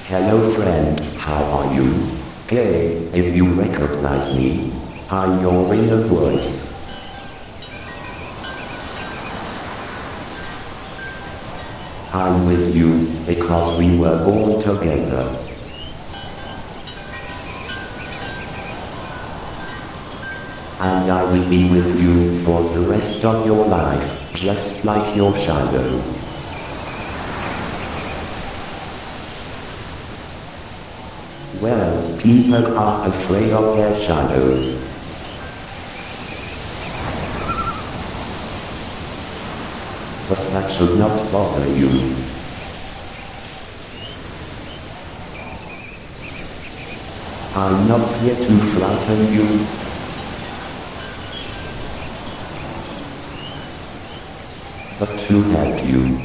Hello friend, how are you? Hey, if you recognize me, I'm your inner voice. I'm with you, because we were born together. And I will be with you for the rest of your life, just like your shadow. Well, people are afraid of their shadows. But that should not bother you. I'm not here to frighten you. But to help you.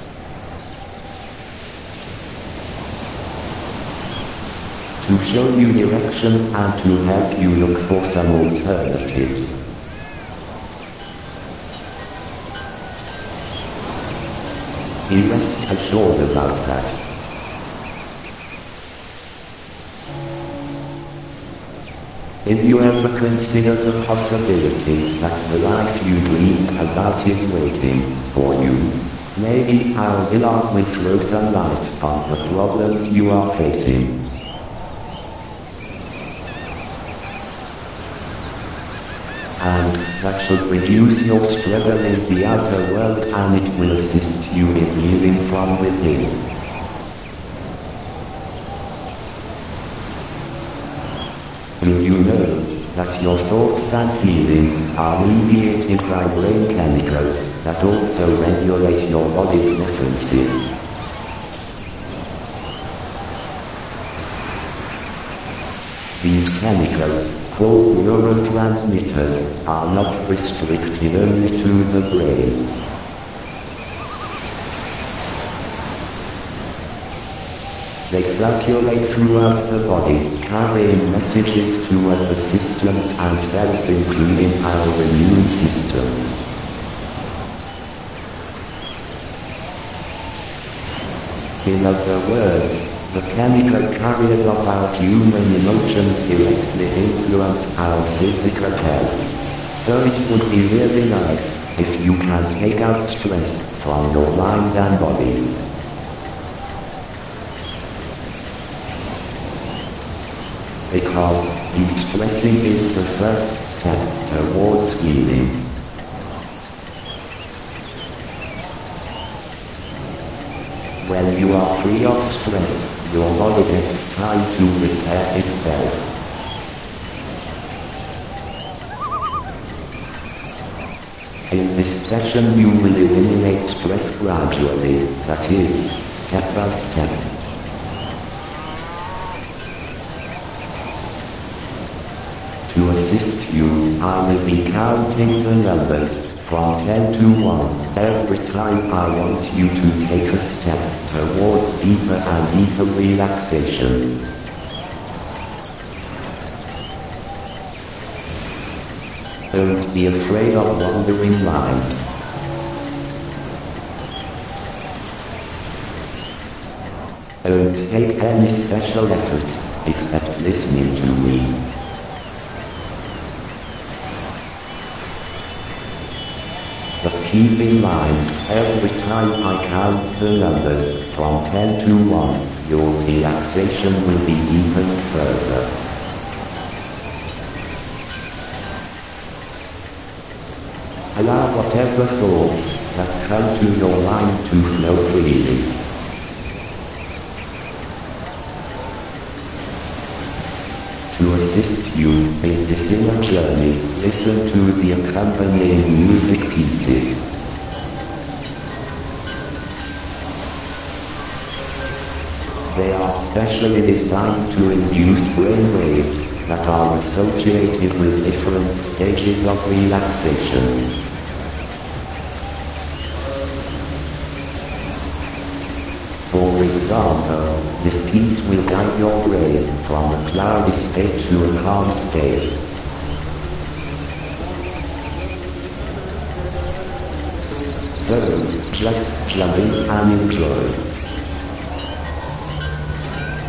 To show you direction and to help you look for some alternatives. Be rest assured about that. If you ever consider the possibility that the life you dreamed about is waiting for you, maybe our dialogue will throw some light on the problems you are facing. And that should reduce your struggle in the outer world and it will assist you in healing from within. Do you know that your thoughts and feelings are mediated by brain chemicals that also regulate your body's defenses? These chemicals, called neurotransmitters, are not restricted only to the brain. They circulate throughout the body, carrying messages to other systems and cells including our immune system. In other words, the chemical carriers of our human emotions directly influence our physical health. So it would be really nice if you can take out stress from your mind and body. Because de-stressing is the first step towards healing. When you are free of stress, your body gets time to repair itself. In this session you will eliminate stress gradually, that is, step by step. To assist you, I will be counting the numbers from 10 to 1 every time I want you to take a step towards deeper and deeper relaxation. Don't be afraid of wandering mind. Don't take any special efforts except listening to me. But keep in mind, every time I count the numbers from 10 to 1, your relaxation will be deepened further. Allow whatever thoughts that come to your mind to flow freely. To assist you in this inner journey, listen to the accompanying music pieces. They are specially designed to induce brain waves that are associated with different stages of relaxation. For example, this piece will guide your brain from a cloudy state to a calm state. So, just jump in and enjoy.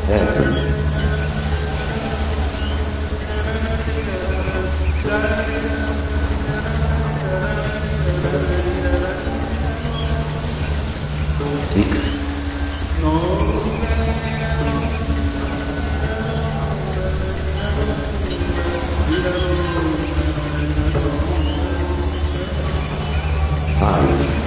7. Six. Five.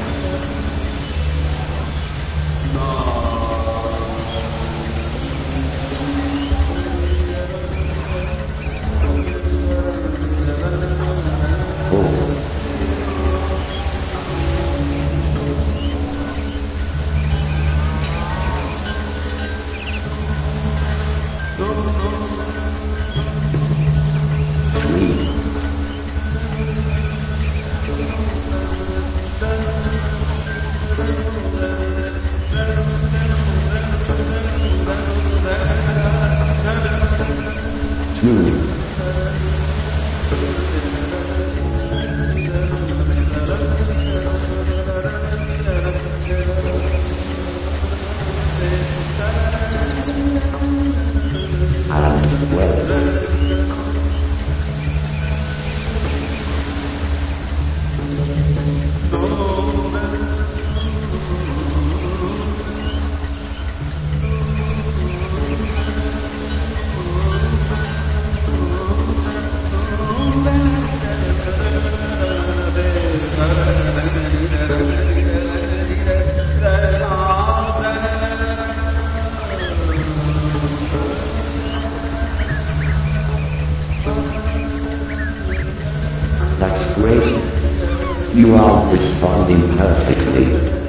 That's great. You are responding perfectly.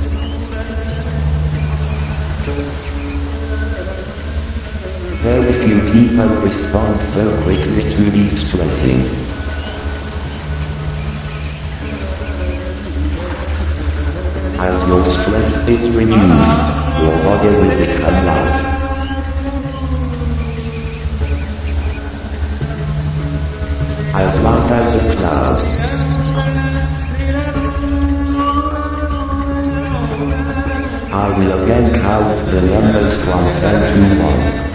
Very few people respond so quickly to de-stressing. As your stress is reduced, your body will become light. As light as a cloud. I will again count the numbers from 10 to 1.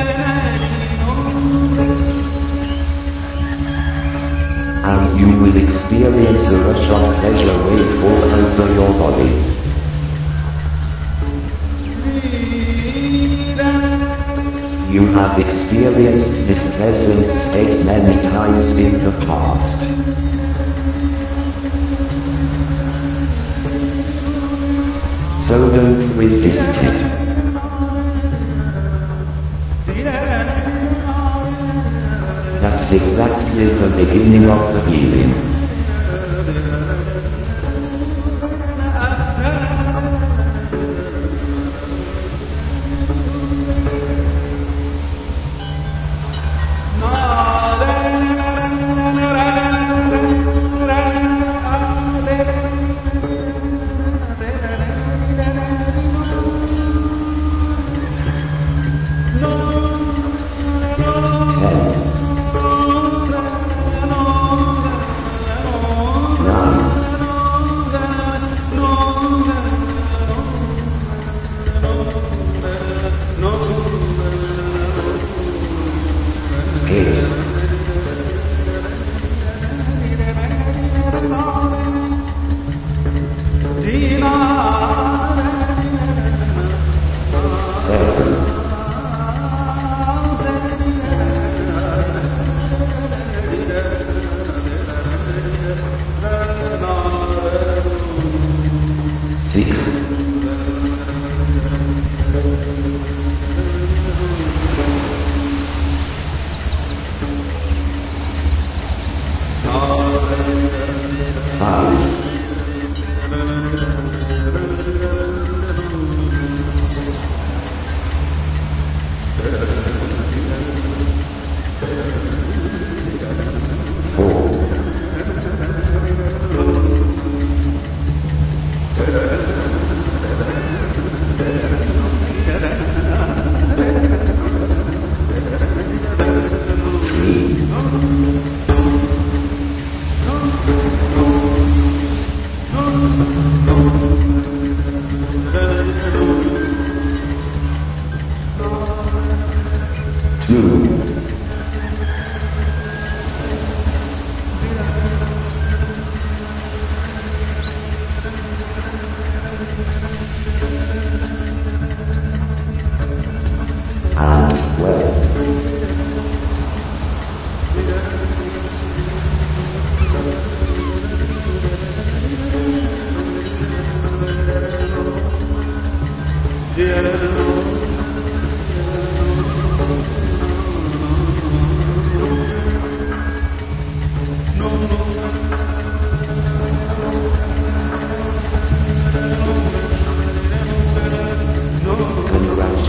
And you will experience a rush of pleasure wave all over your body. You have experienced this pleasant state many times in the past. So don't resist it. That's exactly the beginning of the healing.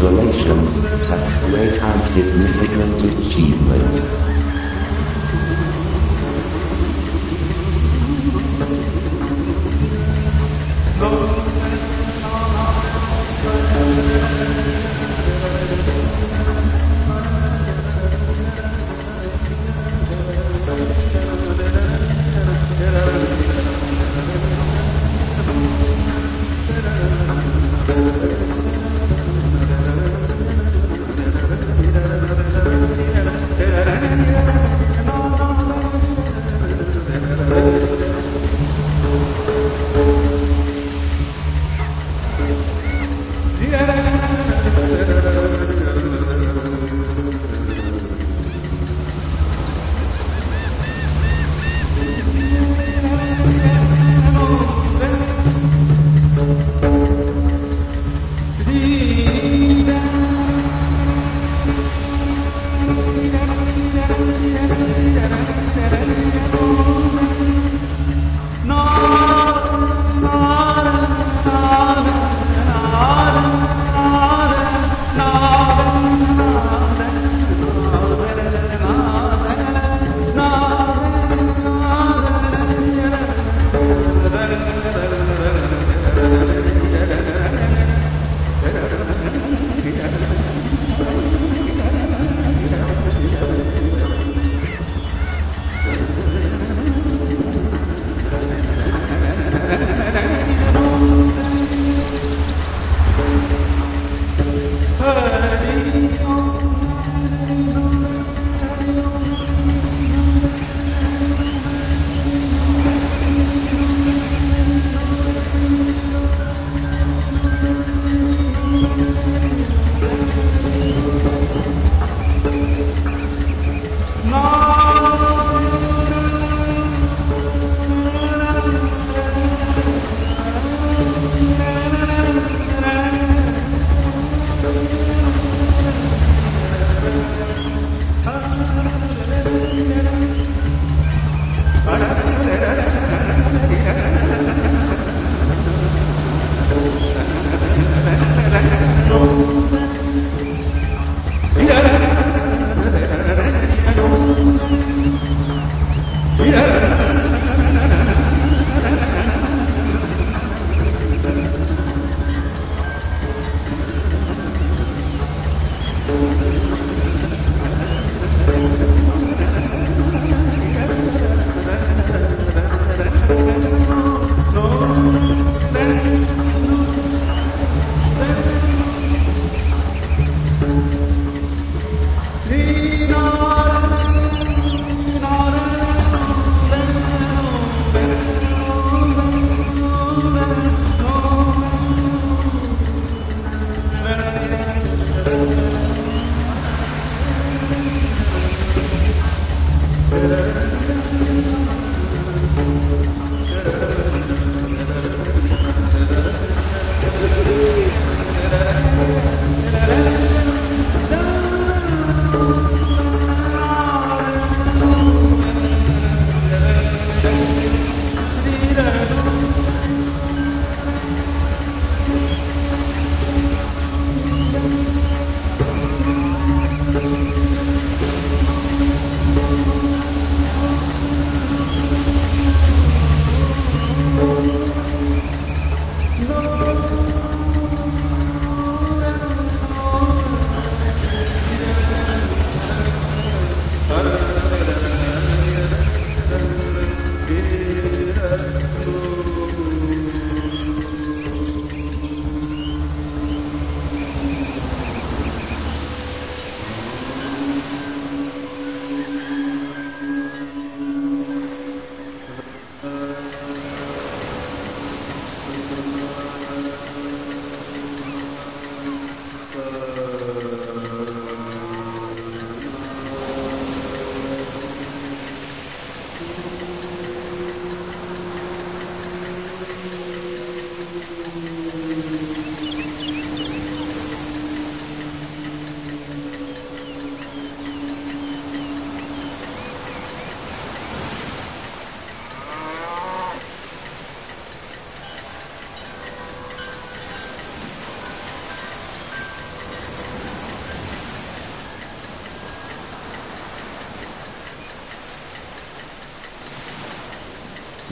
Congratulations, that's great and significant achievement.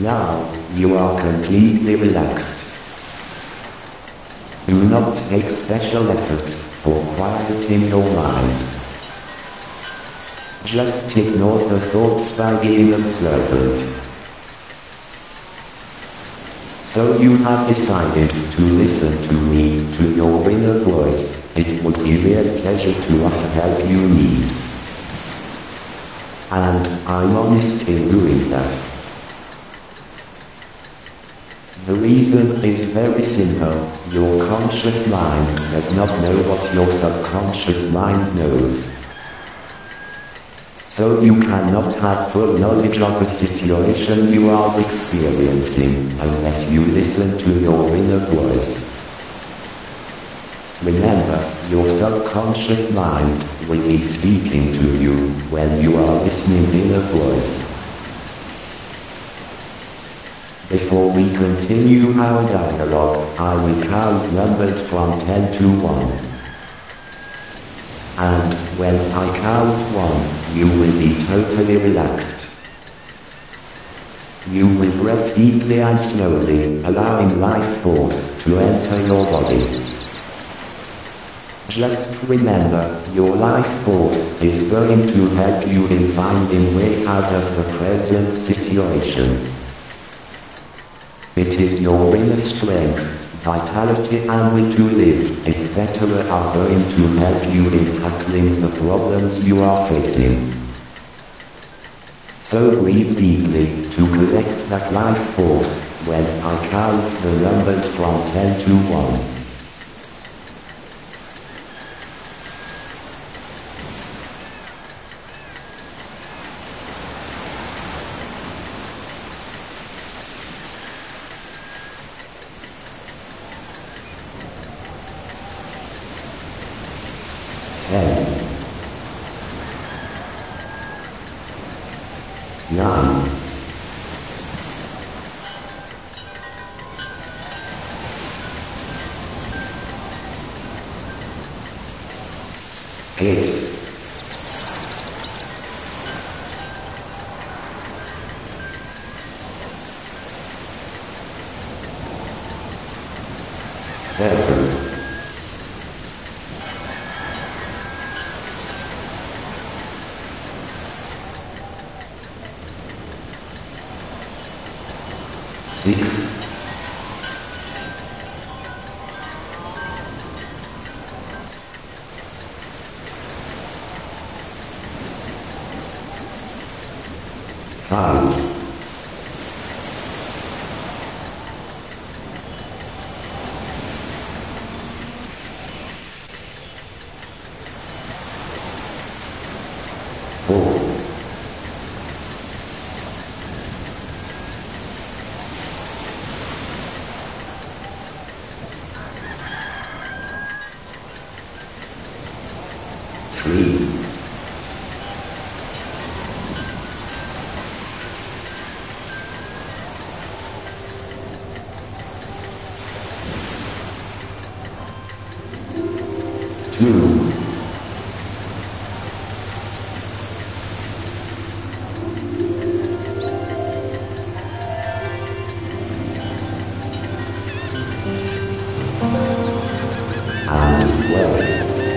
Now, you are completely relaxed. Do not take special efforts for quieting your mind. Just ignore the thoughts by being observant. So you have decided to listen to me, to your inner voice. It would be a real pleasure to offer help you need. And I'm honest in doing that. The reason is very simple. Your conscious mind does not know what your subconscious mind knows. So you cannot have full knowledge of the situation you are experiencing unless you listen to your inner voice. Remember, your subconscious mind will be speaking to you when you are listening to inner voice. Before we continue our dialogue, I will count numbers from 10 to 1. And when I count 1, you will be totally relaxed. You will breathe deeply and slowly, allowing life force to enter your body. Just remember, your life force is going to help you in finding way out of the present situation. It is your inner strength, vitality and will to live, etc. are going to help you in tackling the problems you are facing. So breathe deeply to collect that life force when I count the numbers from 10 to 1. 10, 9, 8, 7, 6, 5, 4, 3, 2, 12.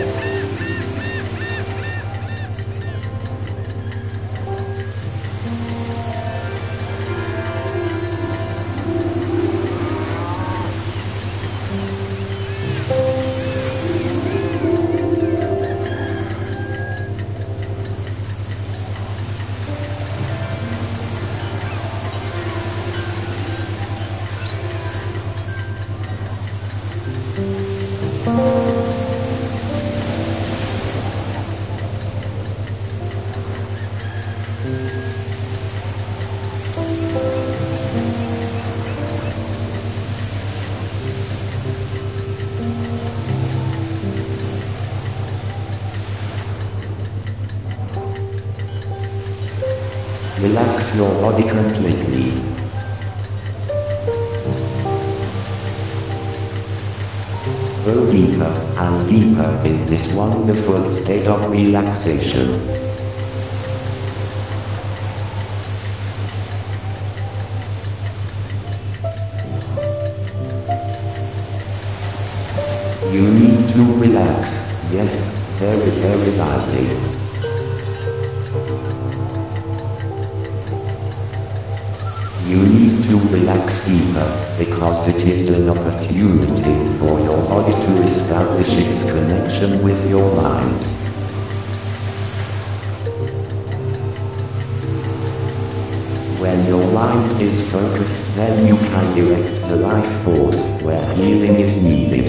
Relax your body completely. Go deeper and deeper in this wonderful state of relaxation. You need to relax, yes, very, very badly. You need to relax deeper, because it is an opportunity for your body to establish its connection with your mind. When your mind is focused, then you can direct the life force where healing is needed.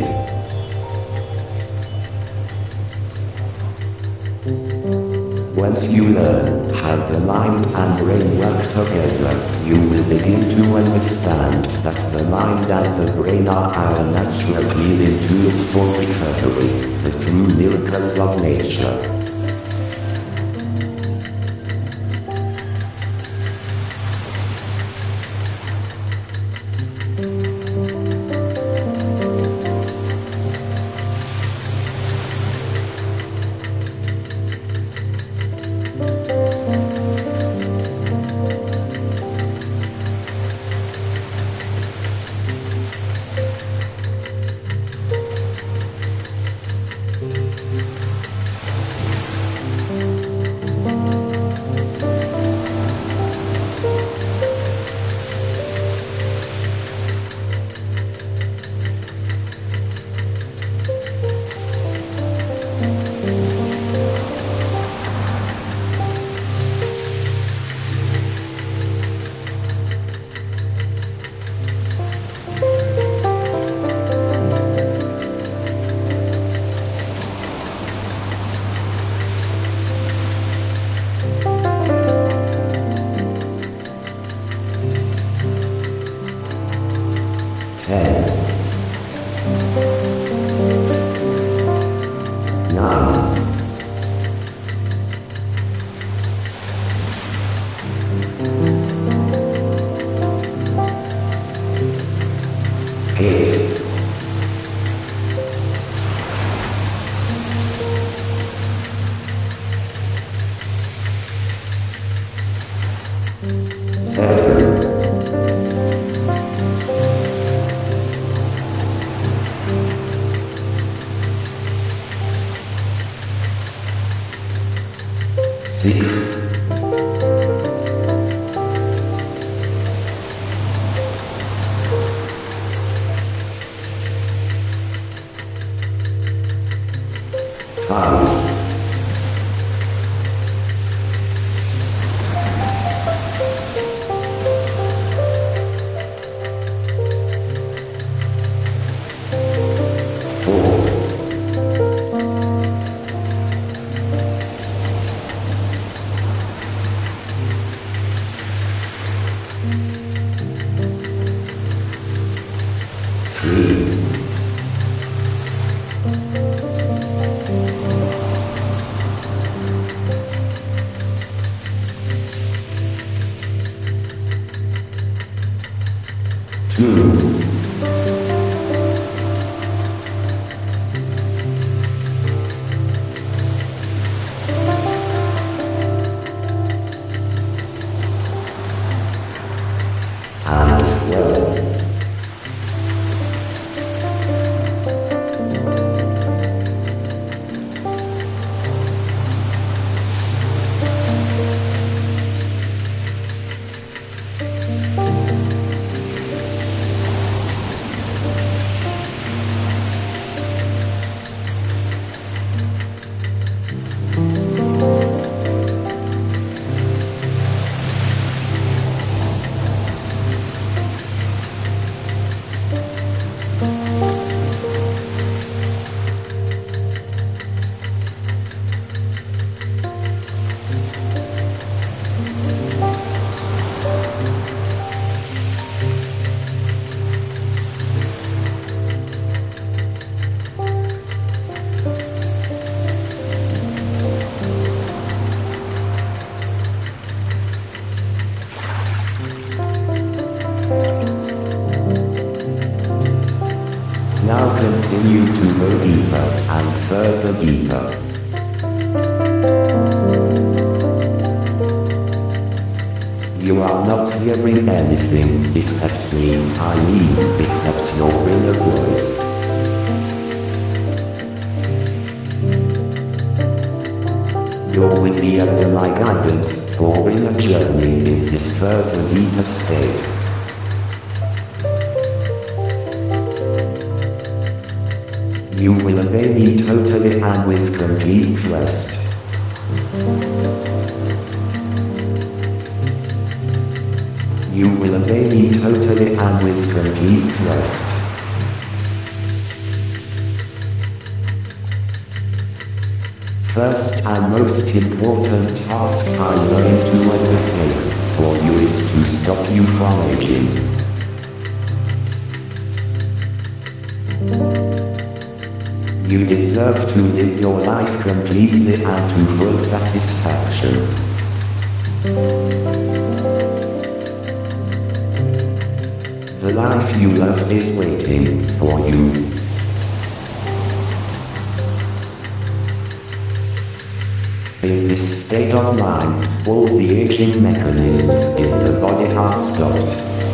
Once you learn how the mind and brain work together, you will begin to understand that the mind and the brain are our natural healing tools for recovery, the true miracles of nature. Continue to go deeper and further deeper. You are not hearing anything except me, I mean, except your inner voice. be under my guidance, for in a journey in this further deeper state. You will obey me totally and with complete trust. You will obey me totally and with complete trust. First and most important task I'm going to undertake for you is to stop you from aging. You deserve to live your life completely and to full satisfaction. The life you love is waiting for you. In this state of mind, all the aging mechanisms in the body are stopped.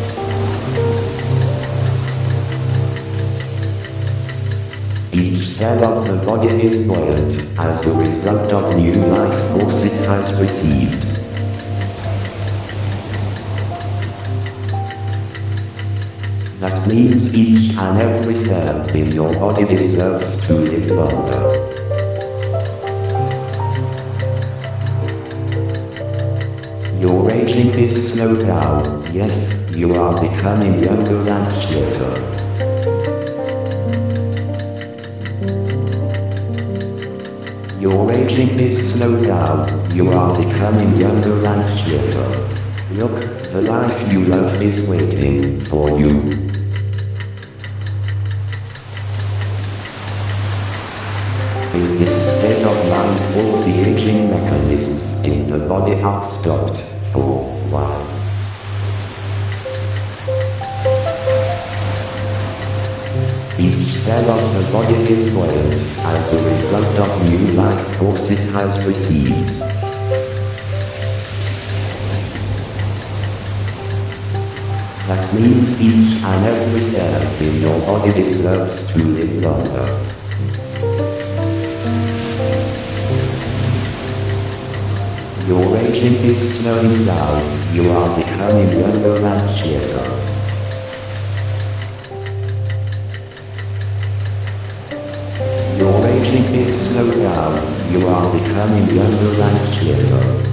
Each cell of the body is buoyant as a result of new life force it has received. That means each and every cell in your body deserves to live longer. Your aging is slowed down, yes, you are becoming younger and cheerful. Your aging is slowed down, you are becoming younger and cheerful. Look, the life you love is waiting for you. In this state of mind, all the aging mechanisms in the body are stopped for a while. Each cell of the body is buoyant as a result of new life force it has received. That means each and every cell in your body deserves to live longer. Your aging is slowing down, you are becoming younger and cheerful. Your aging is slowed down, you are becoming younger and cheerful.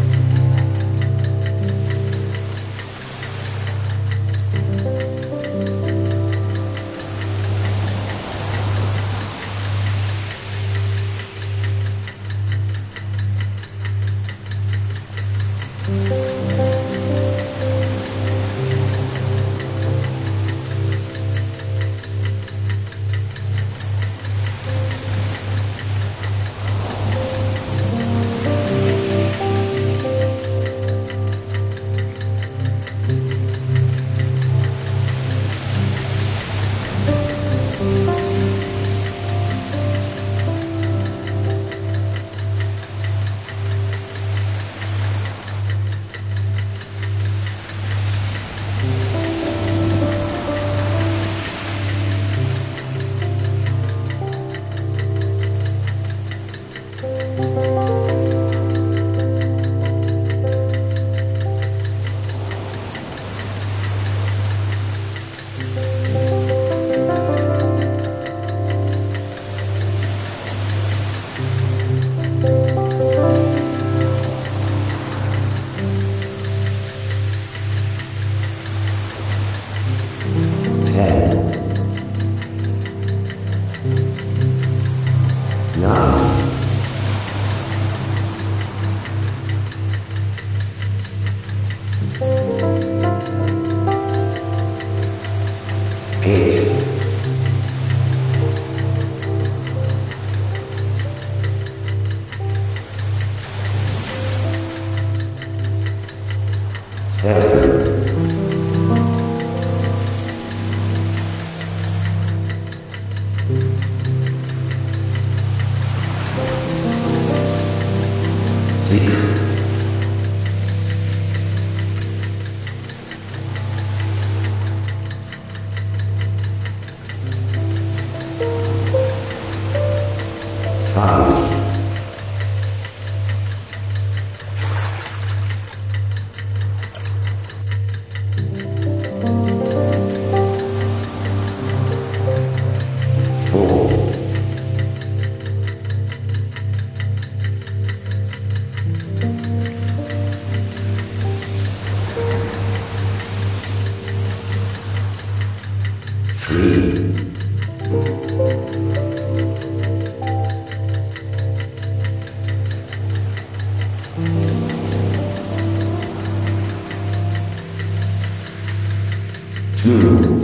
true.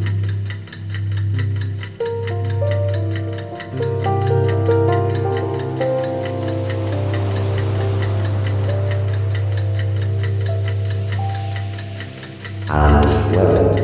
And well.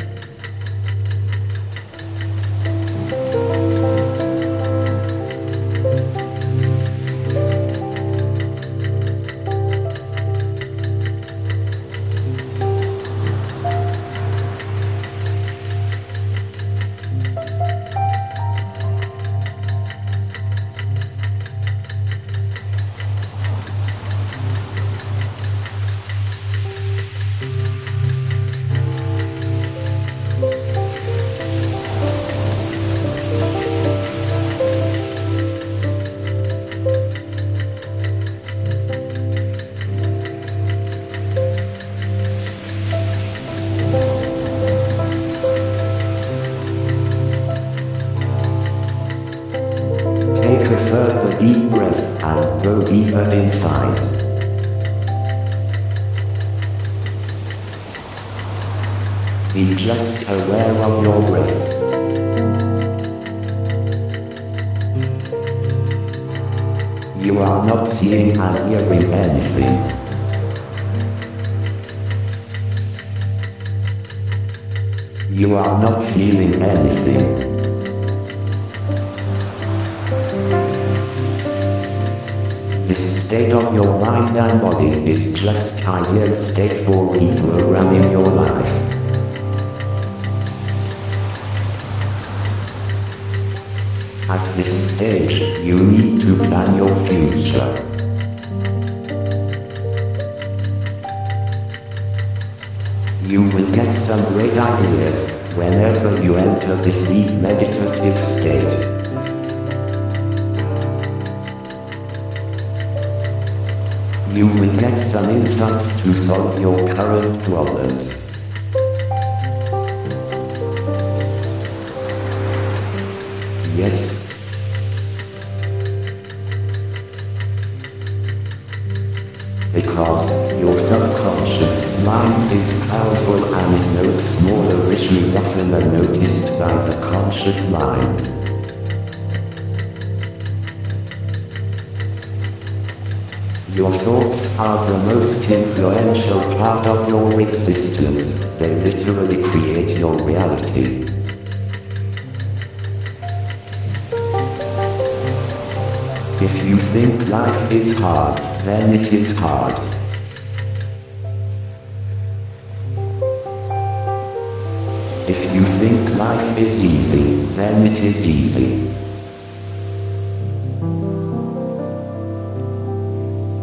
Take a further deep breath and go deeper inside. Be just aware of your breath. You are not seeing and hearing anything. You are not feeling anything. This state of your mind and body is just ideal state for reprogramming your life. At this stage, you need to plan your future. You will get some great ideas whenever you enter this deep meditative state. You will get some insights to solve your current problems. Yes. Because your subconscious mind is powerful and it knows smaller issues often unnoticed by the conscious mind. Your thoughts are the most influential part of your existence. They literally create your reality. If you think life is hard, then it is hard. If you think life is easy, then it is easy.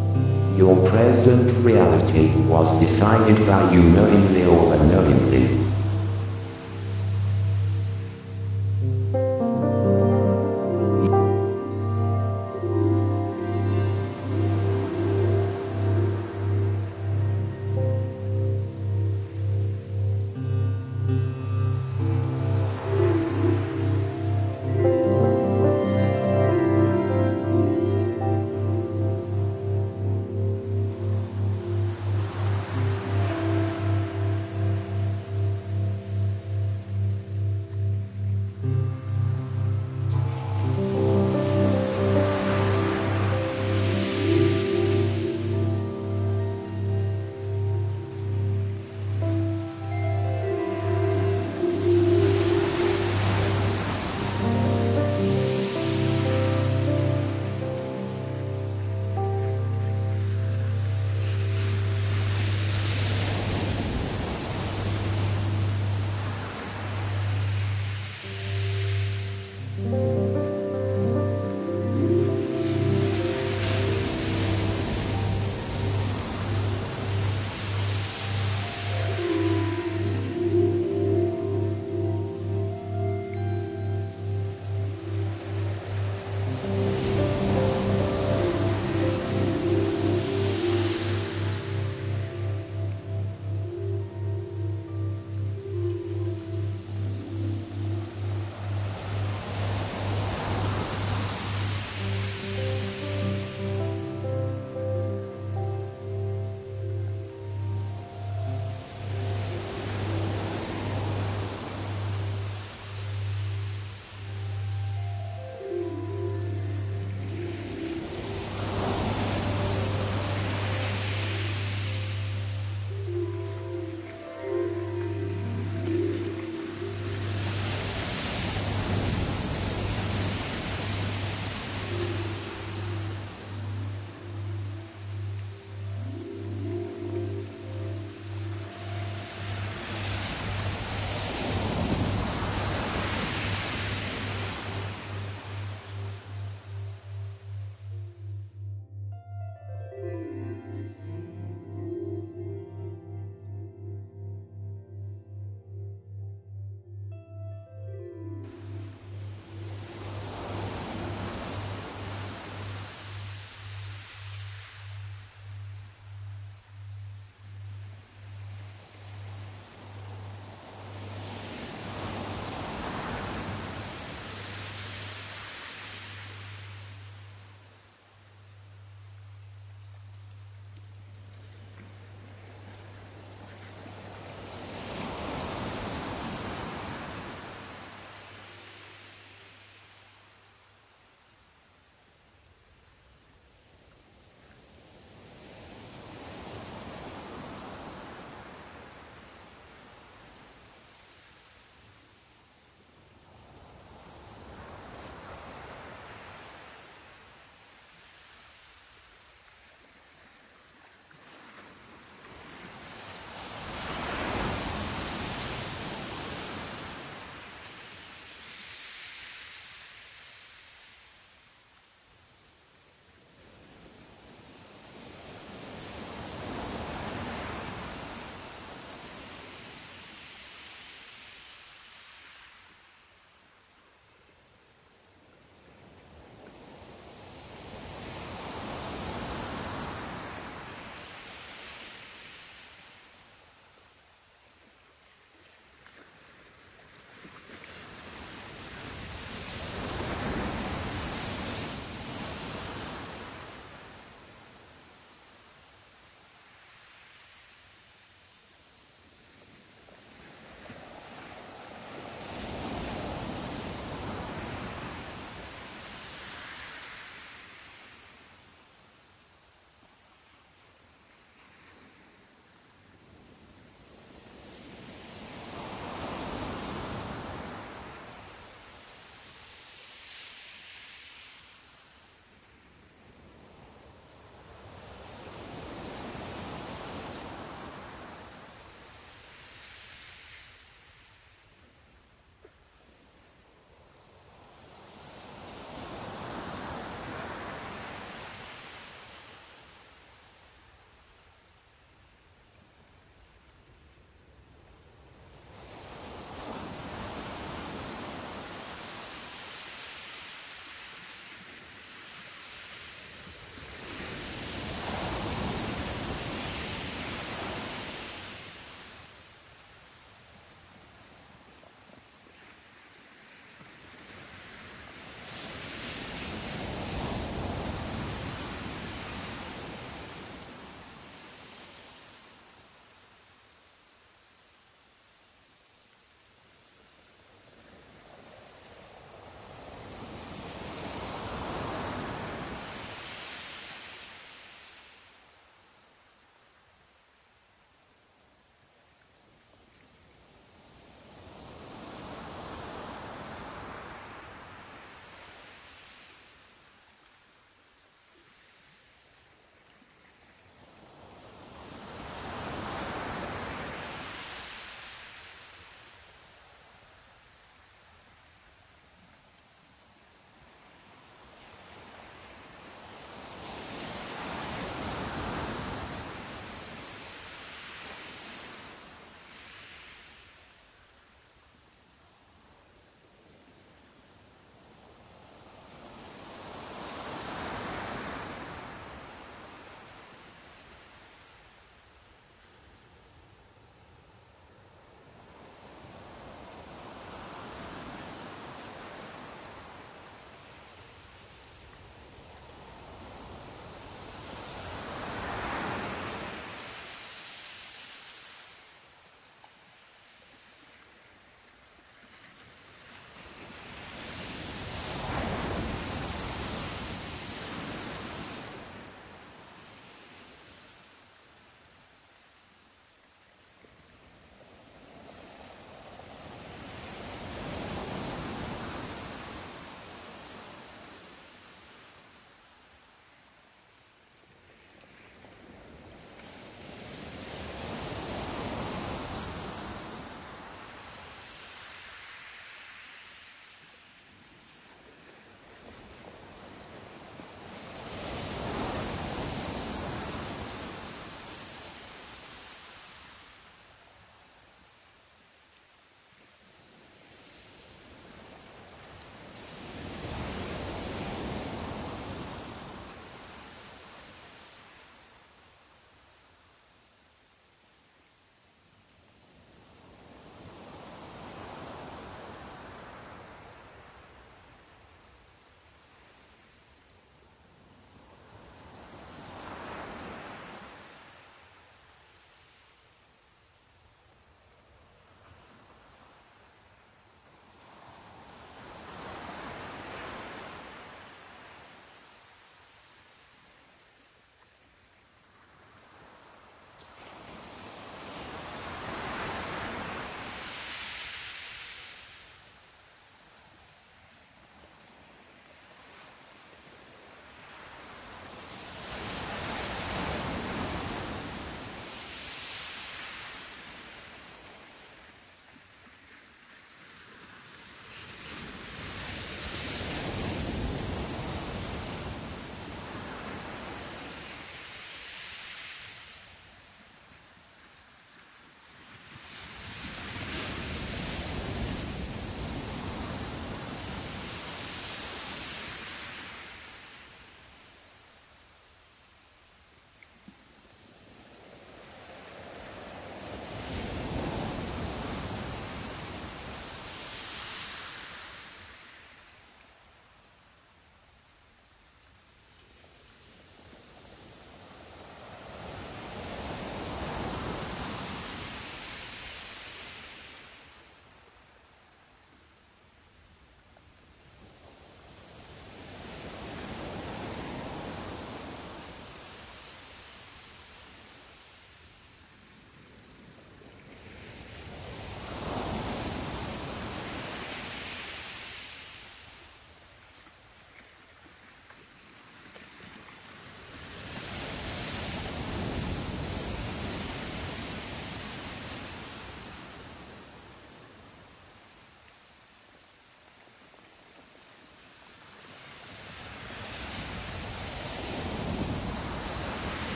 Your present reality was decided by you knowingly or unknowingly.